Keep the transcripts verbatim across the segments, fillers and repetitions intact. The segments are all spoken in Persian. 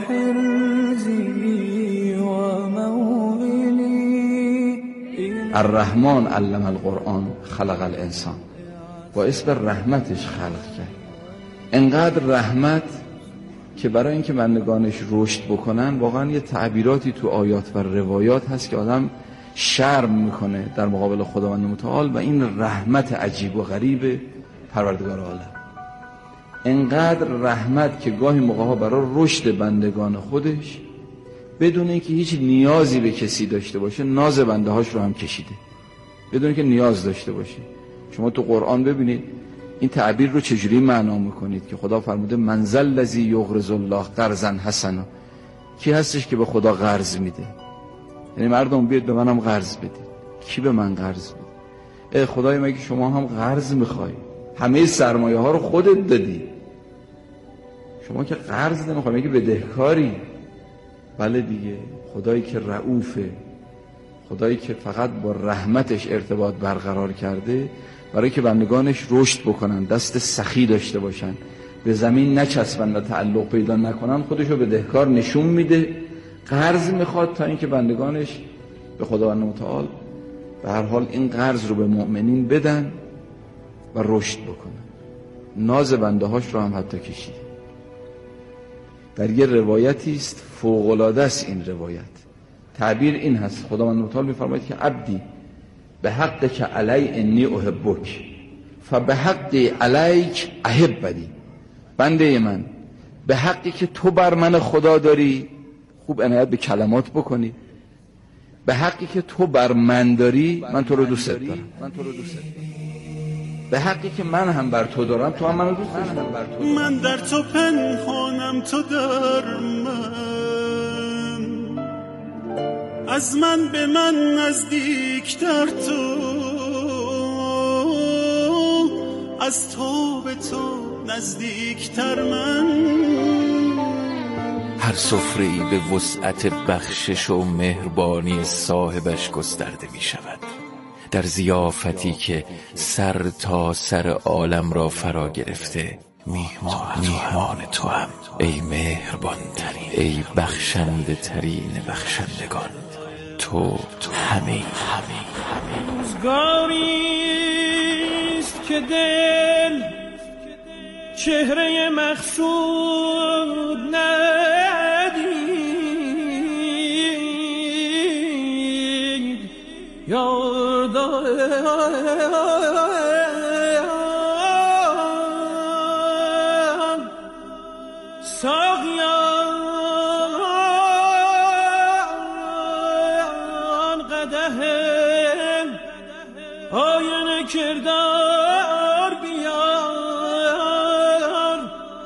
حرزي وموئلي. الرحمن علم القرآن خلق الانسان، باعث به رحمتش خلق کرد. انقدر رحمت که برای اینکه بندگانش رشد بکنن واقعا یه تعبیراتی تو آیات و روایات هست که آدم شرم میکنه در مقابل خداوند متعال و این رحمت عجیب و غریب پروردگار عالم. انقدر رحمت که گاهی موقعها برای رشد بندگان خودش بدون اینکه هیچ نیازی به کسی داشته باشه ناز بنده هاش رو هم کشیده، بدون اینکه نیاز داشته باشه. شما تو قرآن ببینید این تعبیر رو چجوری معنا میکنید که خدا فرموده من ذا الذی یقرض الله قرضا حسنا. کی هستش که به خدا قرض میده؟ یعنی مردم بیاد به منم قرض بدید. کی به من قرض بده؟ ای خدای مگه شما هم قرض میخوای؟ همه سرمایه ها رو خودت دادی، شما که قرض نمیخوای، مگه بدهکاری؟ بله دیگه، خدایی که رؤوفه، خدایی که فقط با رحمتش ارتباط برقرار کرده برای که بندگانش رشد بکنن، دست سخی داشته باشن، به زمین نچسبن و تعلق پیدا نکنن، خودشو بدهکار نشون میده، قرض میخواد تا اینکه بندگانش به خداوند متعال به هر حال این قرض رو به مؤمنین بدن و رشد بکنن. ناز بنده هاش رو هم حتی کشیده. در یه روایتی است فوق العاده است این روایت، تعبیر این هست، خداوند متعال میفرماید که عبدی به حق که علی انی احبک فبه حق علیک احبنی. بنده من به حقی که تو بر من خدا داری، خوب عنایت به کلمات بکنی، به حقی که تو بر من داری من تو رو دوست دارم، من تو رو دوست دارم. به حقی که من هم بر تو دارم تو هم منو دوست داری. من در تو پنهانم تو در من، از من به من نزدیکتر تو، از تو به تو نزدیکتر من. هر سفره‌ای به وسعت بخشش و مهربانی صاحبش گسترده می شود، در ضیافتی که سر تا سر عالم را فرا گرفته. میهمان, میهمان تو هم ای مهربان ترین، ای بخشنده ترین بخشندگان. تو تو همه همه همه روزگاریست که دل چهره مقصود ندید، یادم ساقیان قدح آینه کردار بیار،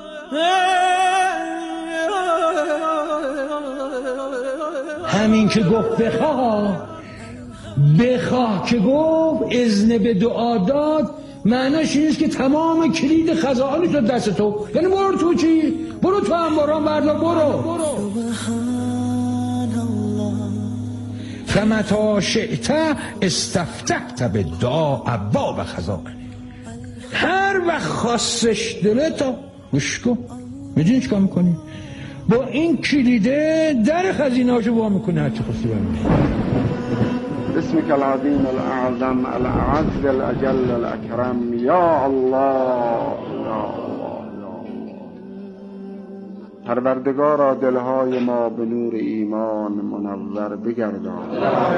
همین که گفت بخواه بخواه که گفت اذن به دعا داد، معناش این است که تمام کلید خزائنش رو دست تو، یعنی برو تو چی؟ برو تو انباران بردار، برو فمتا شئت استفتحت به دعا ابواب خزائن. هر وقت خواستش دلتا گوش کن، میدونی چیکار میکنی؟ با این کلیده در خزینه‌اشو وا میکنه، هرچی خواستی برمی‌داری. اسمك العظيم الأعظم الأعز الأجل الأكرم يا الله يا الله يا الله. پروردگارا دلهای ما به نور ایمان منور بگردان.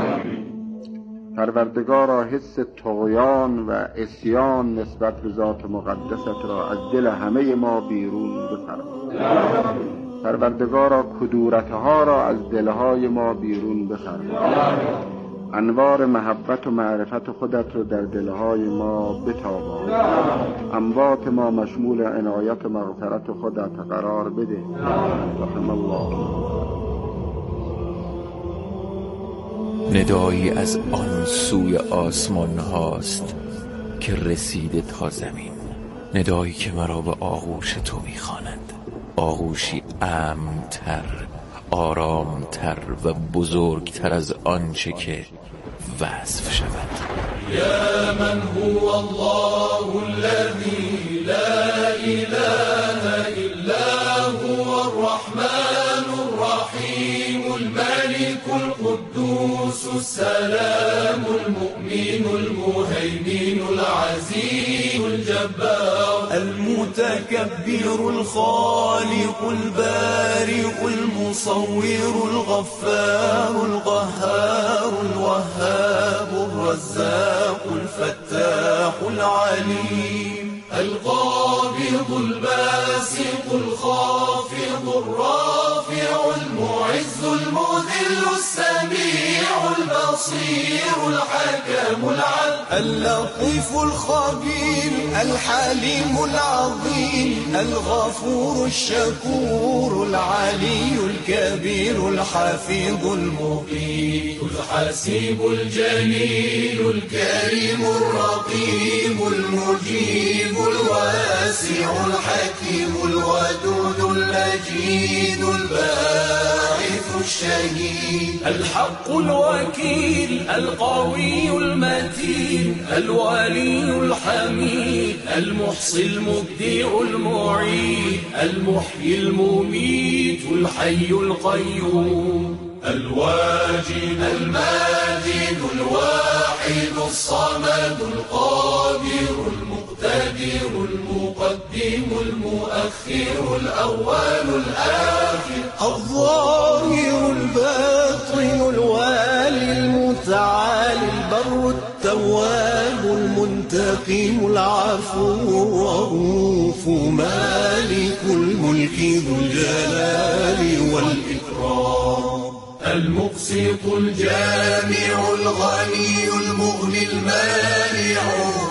پروردگارا حس طغیان و عصیان نسبت به ذات مقدست را از دل همه ما بیرون بفرما. پروردگارا کدورتها را از دلهای ما بیرون بفرما. انوار محبت و معرفت خودت رو در دلهای ما بتابان. اموات ما مشمول عنایت و مغفرت خودت قرار بده. رحم الله. ندایی از آن سوی آسمان هاست که رسیده تا زمین، ندایی که مرا به آغوش تو میخواند، آغوشی امن‌تر، آرامتر و بزرگتر از آنچه که وصف شود. یا من هو الله الذی لا اله الا هو الرحمن الكبير الخالق البارئ المصور الغفار القهار الوهاب الرزاق الفتاح العليم القابض الباسط الخافض الرافع المعز المذل السميع البصير الحكم العدل اللطيف الخبير الحليم العظيم الغفور الشكور العلي الكبير الحفيظ المقيت الحسيب الجليل الكريم الرقيب المجيب الواسع الحكيم الودود المجيد الباعث الشهيد الحق الوكيل القوي المتين الولي الحميد المحصي المبدع المعيد المحيي المميت الحي القيوم الواجد الماجد الواحد الصمد القادر المقتدر المقدم المؤخر الأول الآخر الظاهر الباطن الوالي المتعالي البر التواب المنتقم العفو الرؤوف مالك الملك ذو الجلال والإكرام المقسط الجامع الغني المغني المانع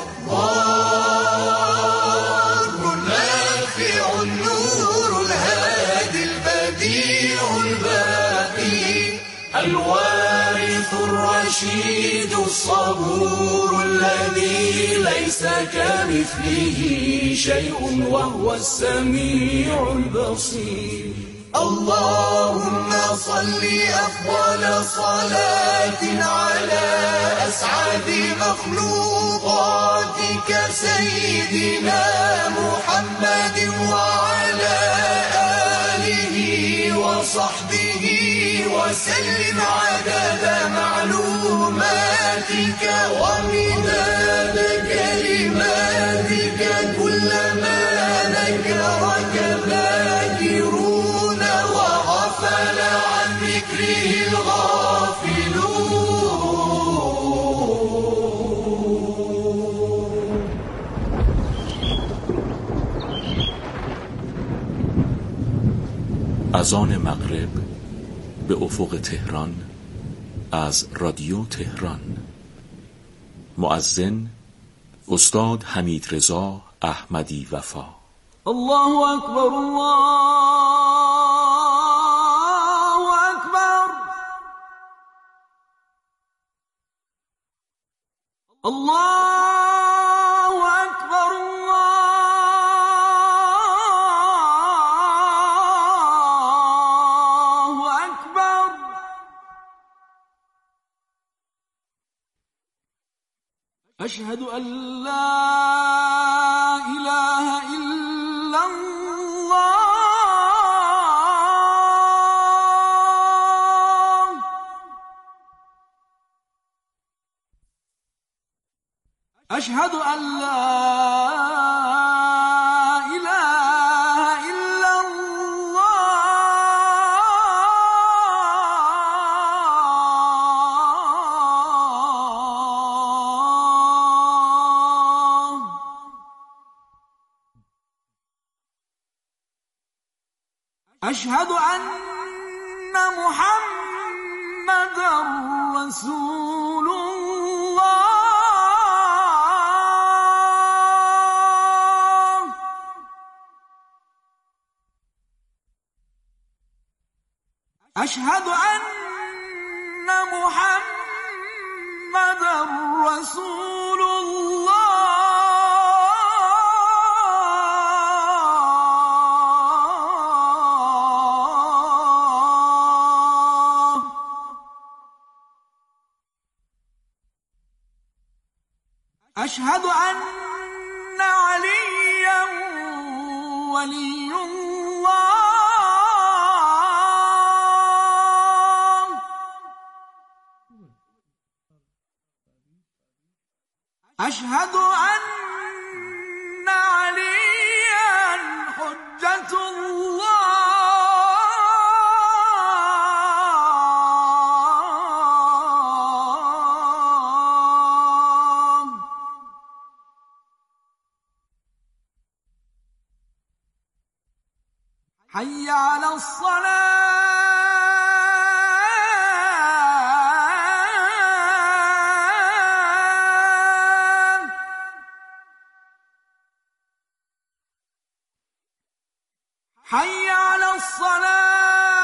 الضار النافع النور الهادي البديع الباقي الوارث الرشيد الصبور الذي ليس كمثله شيء وهو السميع البصير اللهم صل أفضل صلاة على أسعد مخلوقاتك سيدنا محمد وعلى آله وصحبه وسلم عدد معلوماتك ومداد كلماتك كلما ذكرك ذاكرون وغفل عن ذكره الغافلون. اذان مغرب به افق تهران از رادیو تهران. مؤذن استاد حمیدرضا احمدی وفا. الله اکبر الله اکبر الله اکبر الله اکبر. اشهد ان لا اله الا الله. اشهد ان لا اله الا الله. أشهد أن محمدًا رسول الله. أشهد أن محمدًا رسول الله. أشهد أن عليا ولي الله. أشهد أن عليا حجة على الصلاة حي على الصلاة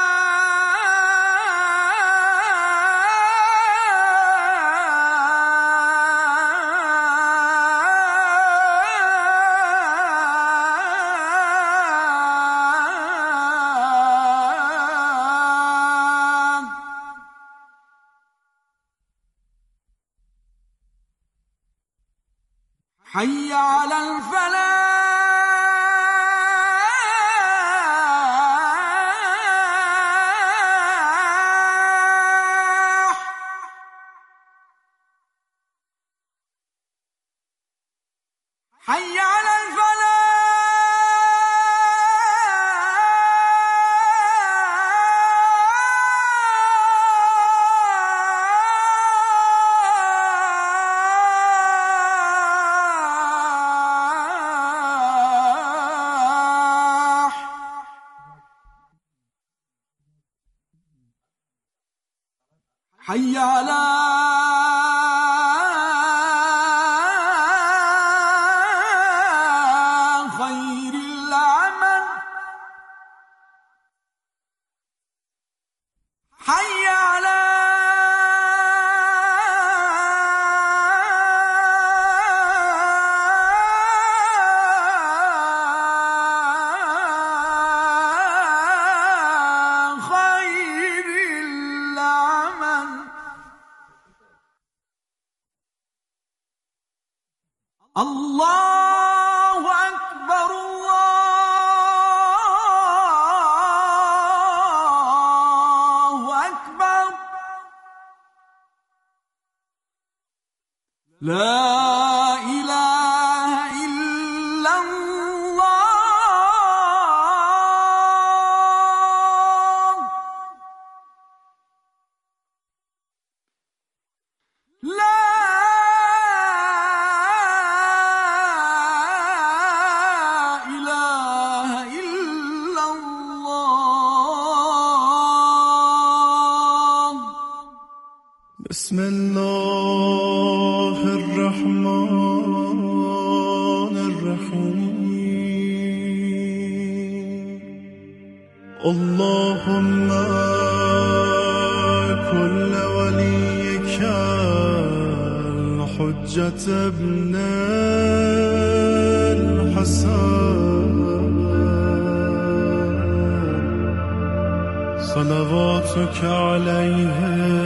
حي على الفلاح حي على الفلاح حي على خير العمل حي على خير العمل الله أكبر الله أكبر لا إله إلا الله لا بسم الله الرحمن الرحيم اللهم كل وليك الحجة ابن الحسن صلواتك عليه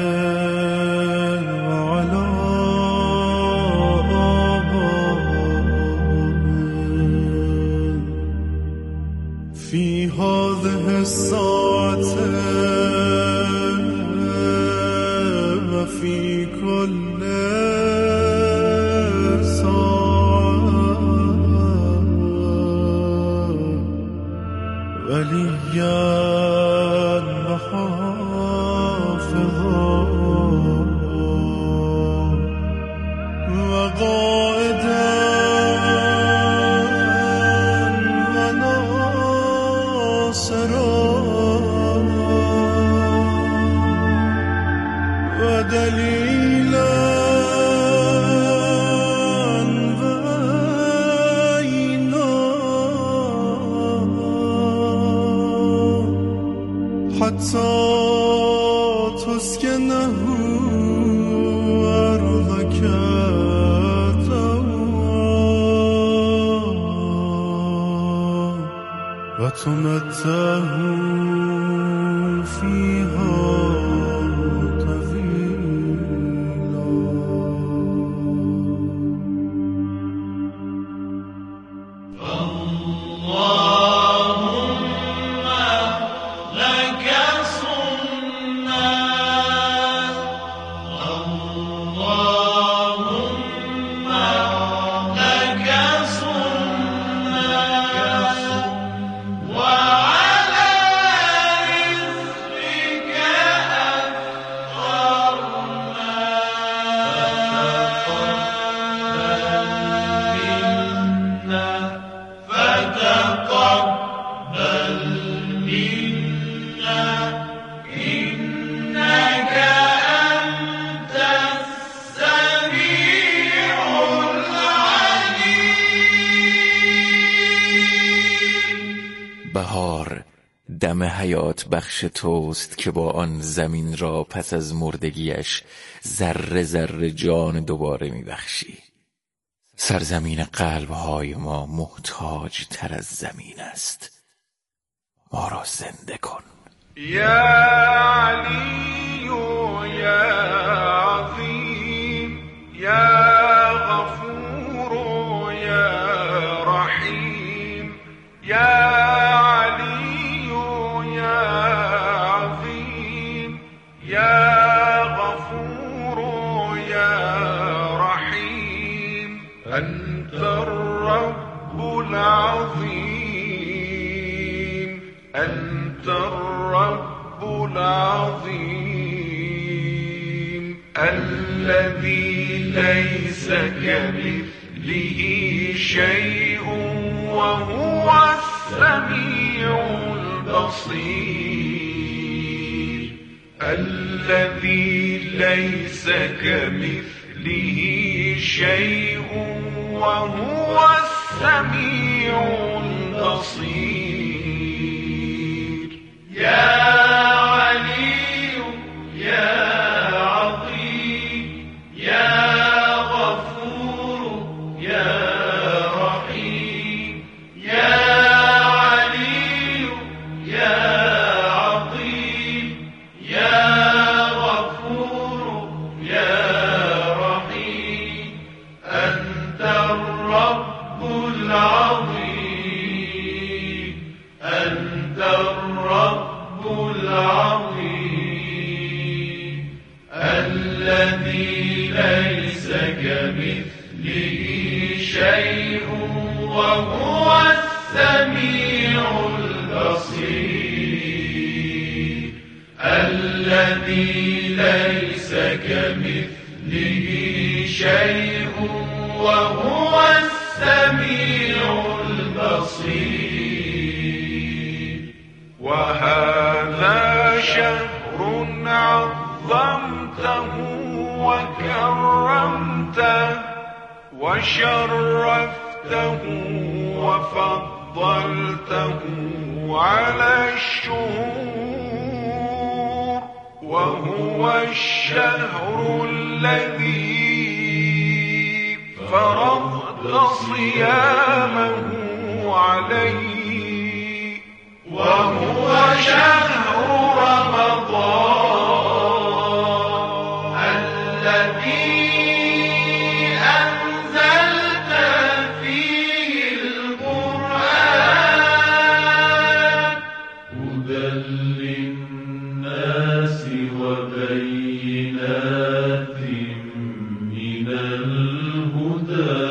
في هذه الساعة وفي كل ساعة وليا وحافظا وقائدا ودليلا بينا حتى تسكنه أرضك طوعا وتمتعه فيها وعلى دم حیات بخش توست که با آن زمین را پس از مردگیش ذره ذره جان دوباره میبخشی. سرزمین قلبهای ما محتاج تر از زمین است. ما را زنده کن. یا علی یا عظیم یا غفور یا رحیم یا علی یا عظیم یا غفور یا رحیم انت الرب العظیم انت الرب العظيم الذي ليس كمثله شيء وهو السميع البصير الذي ليس كمثله شيء وهو السميع البصير يا الذي ليس كمثله شيء وهو السميع البصير وهذا شهر عظمته وكرمته وشرفته وفضلته على الشهور وهو الشهر الذي فرضت صيامه عليه وهو شهر رمضان الذي أنزلت فيه القرآن هدى للناس وبينات من الهدى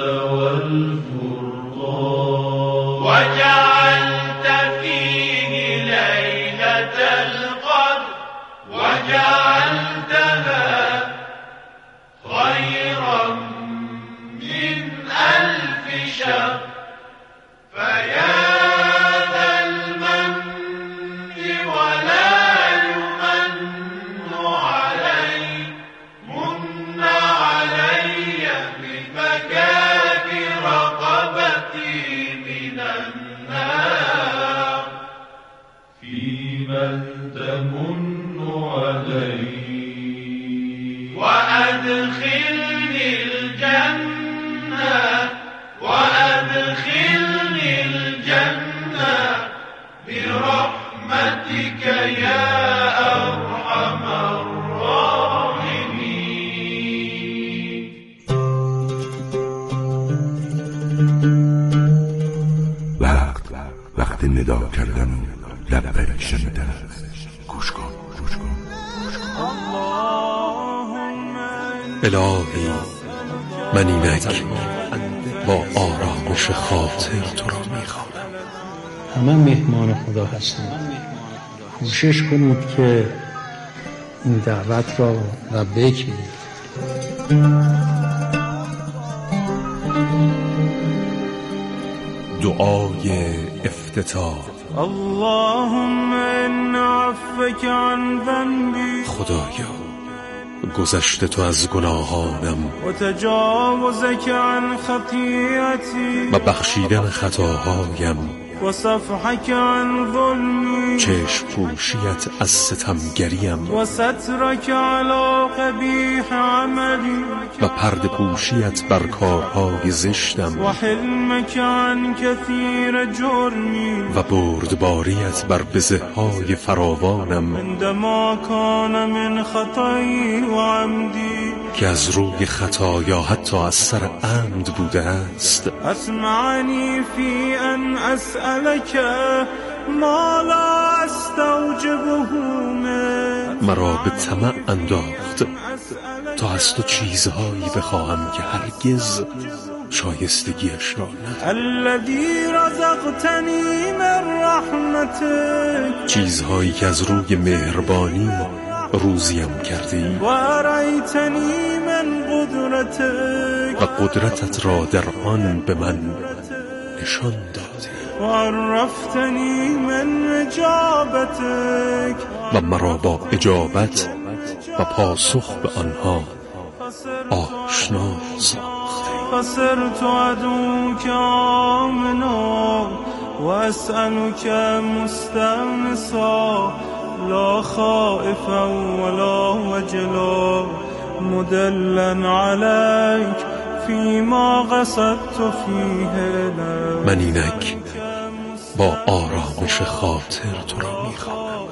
والفرقان وجعلت فيه ليلة القدر وجعلتها خيرا من ألف شهر فيا ذا المن ولا يمن علي من علي بفكاك رقبتي من النار فيمن تمن علي وأدخلني الجنة وأدخلني الجنة برحمتك يا أرحم الراحمين. وقت وقت ندا کردن و لبک شنیدن است. گوش کن گوش کن الهی من اینک با آرامش خاطر تو را میخوانم. همه مهمان خدا هستند. کوشش کنید که این دعوت را لبیک بگید. دعای افتتاح. اللهم ان عفوك عن ذنبي خدایا گذشته تو از گناهانم و تجاوزك عن خطیئتی و بخشیدن خطاهایم وصفحك عن ظلمي چشم پوشیت از ستمگریم وسترك على قبیح عملی و پرده پوشیت بر کارهای زشتم وحلمك عن كثير جرمی و بردباریت بر بزه‌های فراوانم عندما كان من خطایی و عمدی که از روی خطا یا حتی از سر عمد بوده است. اسمعنی فی ان اسألك ما لا استوجبه منك مرا به طمع انداخت تا از تو چیزهایی بخواهم که هرگز شایستگیش را ندارم. الذی رزقتنی من رحمتک چیزهایی که از روی مهربانی روزیم کردی و ارایتنی من قدرتک و قدرتت را در آن به من نشان دادی و عرفتنی من اجابتک و مرا با اجابت و پاسخ به آنها آشنا ساختی. فصرت عدوك آمنا و اسألك مستأنسا لا خائفا ولا وجلا مدلا عليك فيما قصدت فيه لك. من اینک با آرامش خاطر تو را میخوانم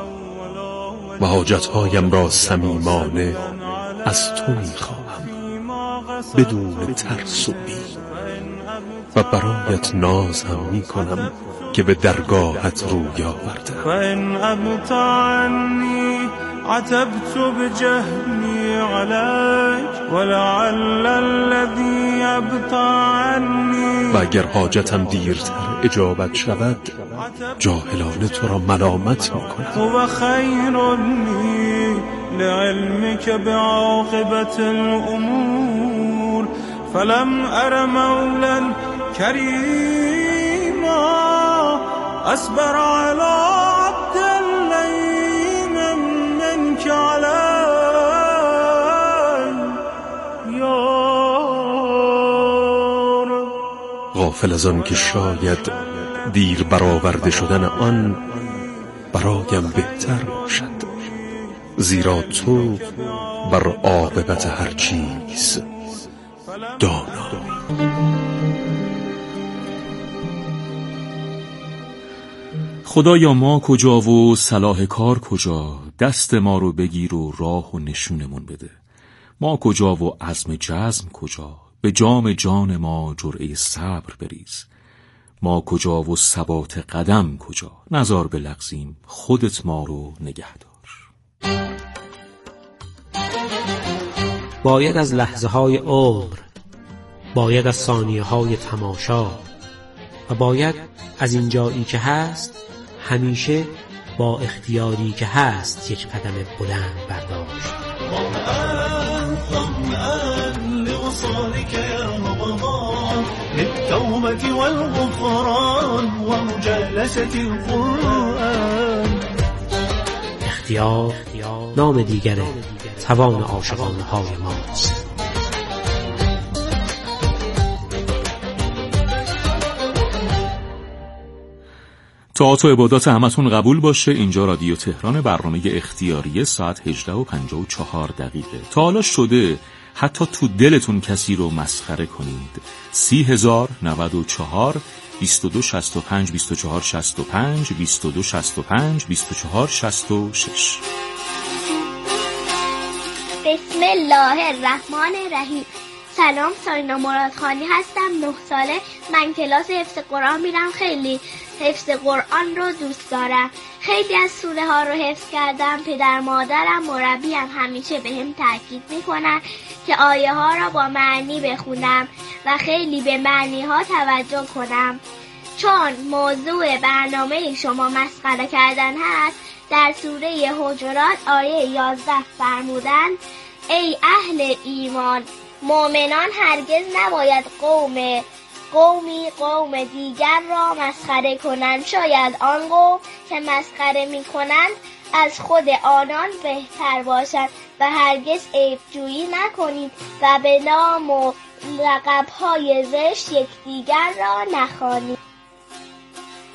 و حاجتهایم را صمیمانه از تو میخواهم بدون ترس و بیم و برایت ناز هم میکنم که به درگاهت روی آوردم. فإن أبت عني عتبت بجهلي عليك ولعل الذي أبت عني و اگر حاجتم دیرتر اجابت شود جاهلانه تو را ملامت میکنم. هو خير لي لعلمك بعاقبة الأمور فلم أر مولا كريما أصبر على عبد الليم منك علي يا رب. غافل از آن که شاید دیر برآورده شدن آن برایم بهتر باشد، زیرا تو بر عاقبت هر چیز دانایی. خدایا ما کجا و صلاح کار کجا، دست ما رو بگیر و راه و نشونمون بده. ما کجا و عزم جزم کجا، به جام جان ما جرعه صبر بریز. ما کجا و ثبات قدم کجا، نزار بلغزیم خودت ما رو نگه دار. باید از لحظه های عمر، باید از ثانیه های تماشا و باید از این جایی که هست همیشه با اختیاری که هست یک قدم بلند برداشت. للتوبة والغفران ومجالسة القرآن. اختیار نام دیگر توان عاشقانه های ماست. طاعات و عبادات همتون قبول باشه. اینجا رادیو تهران، برنامه اختیاریه، ساعت هجده و پنجاه و چهار دقیقه. تا حالا شده حتی تو دلتون کسی رو مسخره کنید؟ سی هزار نود و چهار بیست و دو شصت و پنج بیست و چهار شصت و پنج بیست و دو شصت و پنج بیست و چهار شصت و شش. بسم الله الرحمن الرحیم. سلام، سارینا مرادخانی هستم، نه ساله. من کلاس حفظ قرآن میرم. خیلی حفظ قرآن رو دوست دارم. خیلی از سوره ها رو حفظ کردم. پدر مادرم مربیم همیشه به هم تاکید میکنن که آیه ها را با معنی بخونم و خیلی به معنی ها توجه کنم. چون موضوع برنامه شما مسخره کردن هست، در سوره حجرات آیه یازده فرمودن ای اهل ایمان، مؤمنان هرگز نباید قوم قومی قوم دیگر را مسخره کنند، شاید آن قوم که مسخره می کنند از خود آنان بهتر باشند و هرگز عیب‌جویی نکنید و به نام و لقب‌های زشت یکدیگر را نخوانید.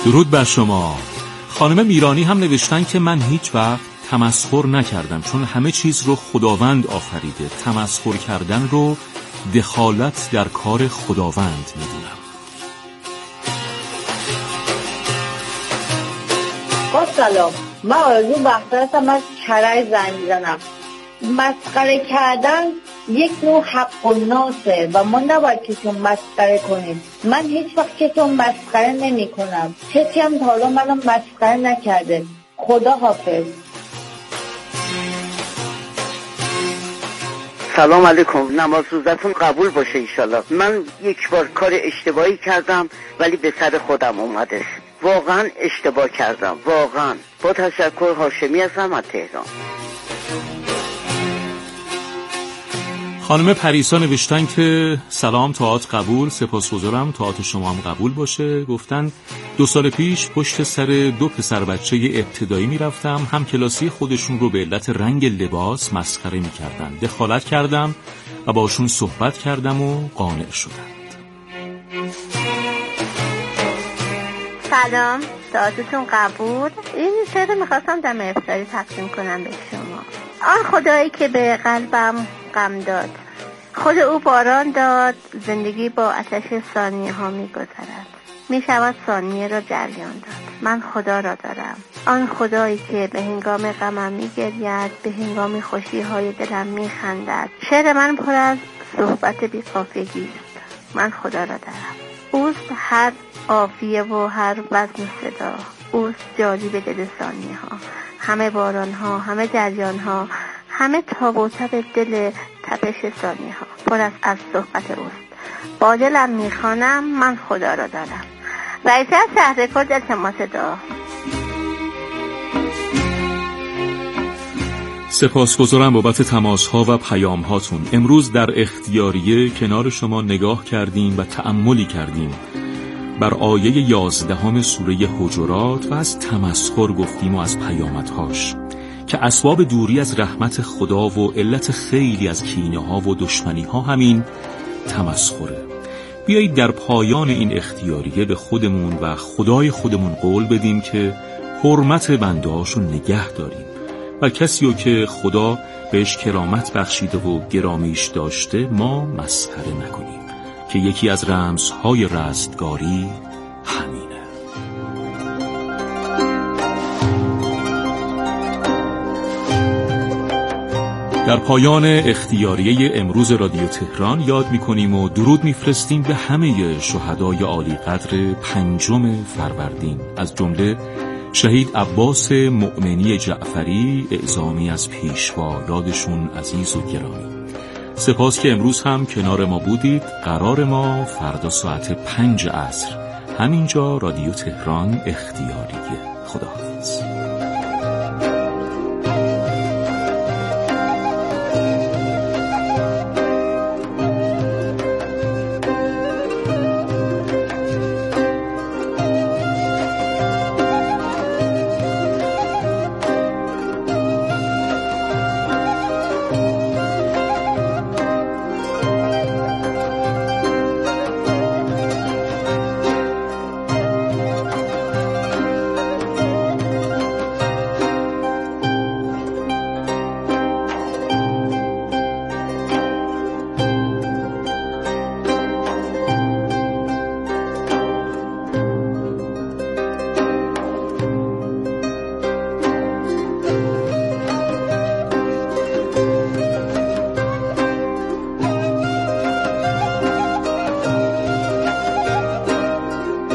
درود بر شما. خانم میرانی هم نوشتن که من هیچ وقت تمسخر نکردم، چون همه چیز رو خداوند آفریده. تمسخر کردن رو دخالت در کار خداوند میدونم. با سلام، من آرزو وقتا هستم از کرج زنگ میزنم. مسخره کردن یک نوع حق و ناسه و ما نباید کسی رو مسخره کنیم. من هیچ وقت کسی رو مسخره نمی کنم. کسی هم تا حالا منو مسخره نکرده. خدا حافظ. سلام علیکم، نماز روزتون قبول باشه ایشالله. من یک بار کار اشتباهی کردم ولی به سر خودم اومده. واقعا اشتباه کردم، واقعا. با تشکر، هاشمی هستم از تهران. خانم پریسا نوشتن که سلام، تئاتر قبول، سپاسگزارم، تئاتر شما هم قبول باشه. گفتن دو سال پیش پشت سر دو پسر بچه ابتدایی میرفتم، هم کلاسی خودشون رو به علت رنگ لباس مسخره میکردن. دخالت کردم و باشون صحبت کردم و قانع شدند. سلام، تئاترتون قبول. این شعر میخواستم دم افطاری تقدیم کنم به شما. آن خدایی که به قلبم غم داد، خود او باران داد، زندگی با آتش ثانیه ها میگذرد، میشود ثانیه را جریان داد. من خدا را دارم، آن خدایی که به هنگام غمم میگرید، به هنگام خوشی های دلم میخندد. شعر من پر از صحبت بی قافیگی است. من خدا را دارم. اوست هر قافیه و هر وزن صدا، اوست جاری به دل ثانیه ها، همه باران ها، همه جریان ها، همه تاب و تب دل تپش ثانیه ها پر از از صحبت اوست. با دلم میخوانم من خدا را دارم. رئیسه از شهر کرد، التماس دعا. سپاسگزارم بابت تماس‌ها و پیام‌هاتون. امروز در اختیاریه کنار شما نگاه کردیم و تأملی کردیم بر آیه یازدهم سوره حجرات و از تمسخر گفتیم و از پیامدهاش که اسباب دوری از رحمت خدا و علت خیلی از کینه‌ها و دشمنی‌ها همین تمسخره. بیایید در پایان این اختیاریه به خودمون و خدای خودمون قول بدیم که حرمت بنده‌هاشو نگه داریم و کسی رو که خدا بهش کرامت بخشیده و گرامیش داشته ما مسخره نکنیم که یکی از رمزهای رستگاری همینه. در پایان اختیاریه امروز رادیو تهران یاد میکنیم و درود میفرستیم به همه شهدای عالی قدر پنجم فروردین، از جمله شهید عباس مؤمنی جعفری، اعزامی از پیشوا، یادشون عزیز و گرامی. سپاس که امروز هم کنار ما بودید. قرار ما فردا ساعت پنج عصر همینجا رادیو تهران اختیاریه. خدا.